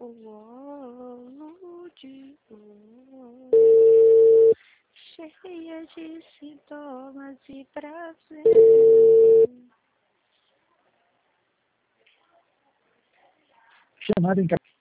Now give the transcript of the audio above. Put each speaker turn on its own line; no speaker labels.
Uou, cheia de sintomas e prazer.
Chamada em